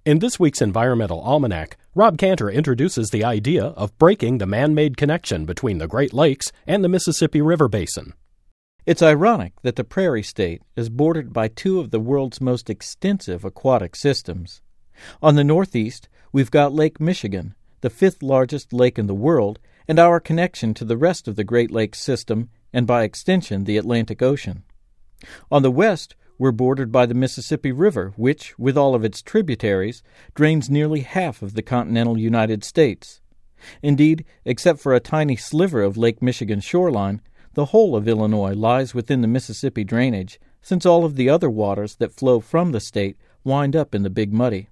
In this week's Environmental Almanac, Rob Cantor introduces the idea of breaking the man-made connection between the Great Lakes and the Mississippi River Basin. It's ironic that the Prairie State is bordered by two of the world's most extensive aquatic systems. On the northeast, we've got Lake Michigan, the fifth largest lake in the world, and our connection to the rest of the Great Lakes system, and by extension the Atlantic Ocean. On the west, we're bordered by the Mississippi River, which, with all of its tributaries, drains nearly half of the continental United States. Indeed, except for a tiny sliver of Lake Michigan's shoreline, the whole of Illinois lies within the Mississippi drainage, since all of the other waters that flow from the state wind up in the Big Muddy.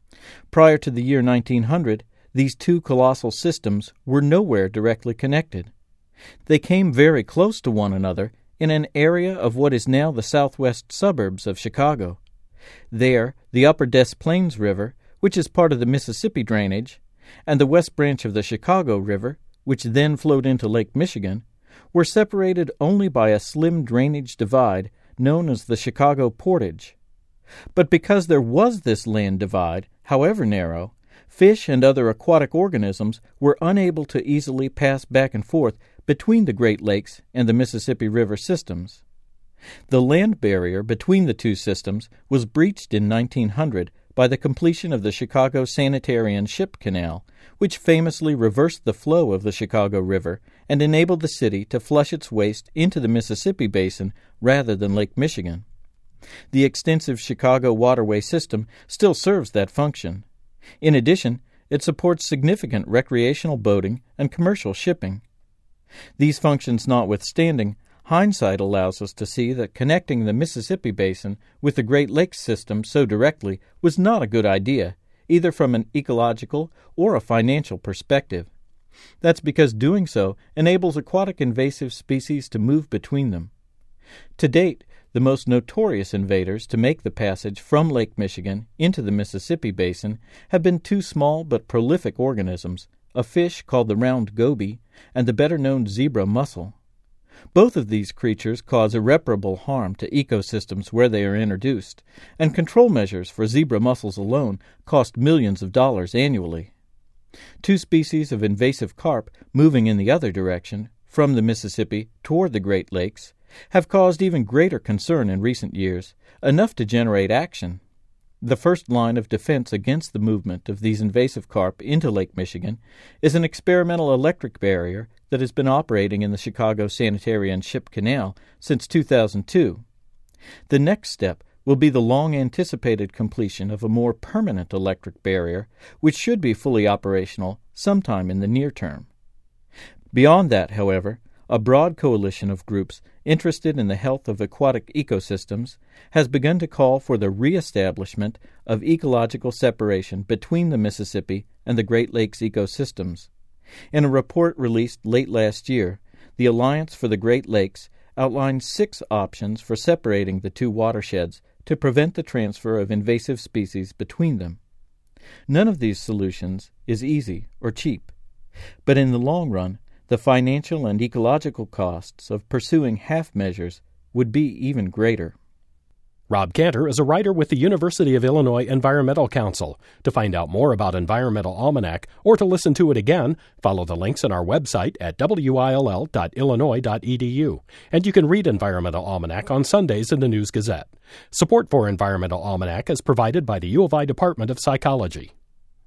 Prior to the year 1900, these two colossal systems were nowhere directly connected. They came very close to one another in an area of what is now the southwest suburbs of Chicago. There, the upper Des Plaines River, which is part of the Mississippi drainage, and the west branch of the Chicago River, which then flowed into Lake Michigan, were separated only by a slim drainage divide known as the Chicago Portage. But because there was this land divide, however narrow, fish and other aquatic organisms were unable to easily pass back and forth between the Great Lakes and the Mississippi River systems. The land barrier between the two systems was breached in 1900 by the completion of the Chicago Sanitary and Ship Canal, which famously reversed the flow of the Chicago River and enabled the city to flush its waste into the Mississippi Basin rather than Lake Michigan. The extensive Chicago waterway system still serves that function. In addition, it supports significant recreational boating and commercial shipping. These functions notwithstanding, hindsight allows us to see that connecting the Mississippi Basin with the Great Lakes system so directly was not a good idea, either from an ecological or a financial perspective. That's because doing so enables aquatic invasive species to move between them. To date, the most notorious invaders to make the passage from Lake Michigan into the Mississippi Basin have been two small but prolific organisms, a fish called the round goby and the better-known zebra mussel. Both of these creatures cause irreparable harm to ecosystems where they are introduced, and control measures for zebra mussels alone cost millions of dollars annually. Two species of invasive carp moving in the other direction, from the Mississippi toward the Great Lakes, have caused even greater concern in recent years, enough to generate action. The first line of defense against the movement of these invasive carp into Lake Michigan is an experimental electric barrier that has been operating in the Chicago Sanitary and Ship Canal since 2002. The next step will be the long-anticipated completion of a more permanent electric barrier, which should be fully operational sometime in the near term. Beyond that, however, a broad coalition of groups interested in the health of aquatic ecosystems has begun to call for the reestablishment of ecological separation between the Mississippi and the Great Lakes ecosystems. In a report released late last year, the Alliance for the Great Lakes outlined 6 options for separating the two watersheds to prevent the transfer of invasive species between them. None of these solutions is easy or cheap, but in the long run, the financial and ecological costs of pursuing half measures would be even greater. Rob Cantor is a writer with the University of Illinois Environmental Council. To find out more about Environmental Almanac or to listen to it again, follow the links on our website at will.illinois.edu. And you can read Environmental Almanac on Sundays in the News Gazette. Support for Environmental Almanac is provided by the U of I Department of Psychology.